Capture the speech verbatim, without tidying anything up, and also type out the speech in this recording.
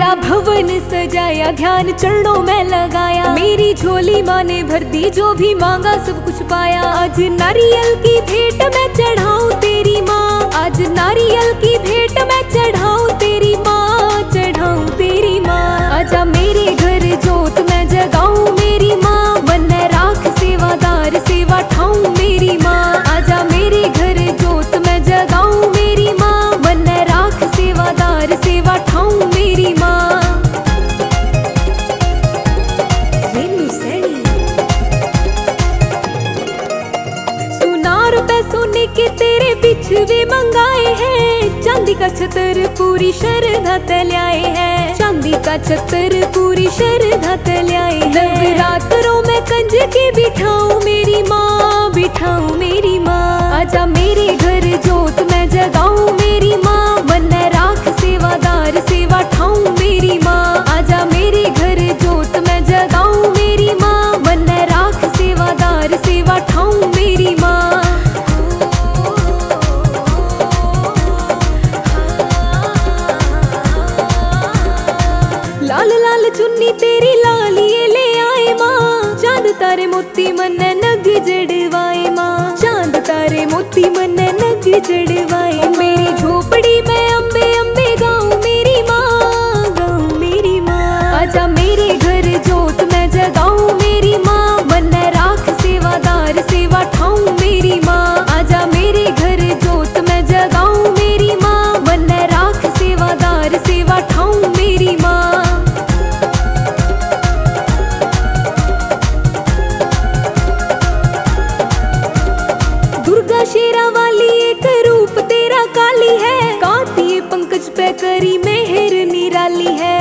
तेरा भवन सजाया, ध्यान चरणों में लगाया। मेरी झोली माँ ने भर दी, जो भी मांगा सब कुछ पाया। आज नारियल की भेंट मैं चढ़ाऊं तेरी माँ, आज नारियल की भेंट मैं चढ़ाऊं तेरी माँ, चढ़ाऊं तेरी माँ। आजा मेरे घर जोत मैं जगाऊं मेरी माँ, मन में राख सेवादार सेवा ठाऊं मेरी माँ। आजा मेरे घर जोत मैं जगाऊं मेरी माँ, मन में राख सेवादार सेवा ठाऊं मेरी माँ। रेनू सैनी सुनार पे सोने के तेरे बिछवे मंगाए हैं, चांदी का छतर पूरी श्रद्धा तल्याए है, चांदी का छतर पूरी श्रद्धा तल्याए है। नवरात्रों में कंज के बिठाऊं मेरी माँ, बिठाऊं मेरी माँ। आजा मेरे घर जोत मैं जगाऊं मेरी माँ, मन में राख सेवादार सेवा ठाऊं मेरी माँ। आजा मेरे घर जोत मैं जगाऊं मेरी माँ, मन में राख सेवादार सेवा ठाऊं मेरी माँ। लाल लाल चुन्नी तेरी लालिए ले आए माँ, चांद तारे मोती मन नग जड़वाए माँ, चांद तारे मोती मन नग जड़वाए। मेरी झोपड़ी में अम्बे अम्बे गाऊं मेरी माँ, गाऊं मेरी माँ। आजा मेरे घर जोत मैं जगाऊं मेरी माँ, मन में राख सेवादार सेवा ठाऊं मेरी माँ। आजा मेरे घर जोत मैं जगाऊं मेरी माँ, मन में राख सेवादार सेवा ठाऊं मेरी माँ। शेरा वाली एक रूप तेरा काली है, काती पंकज पे करी मेहर निराली है।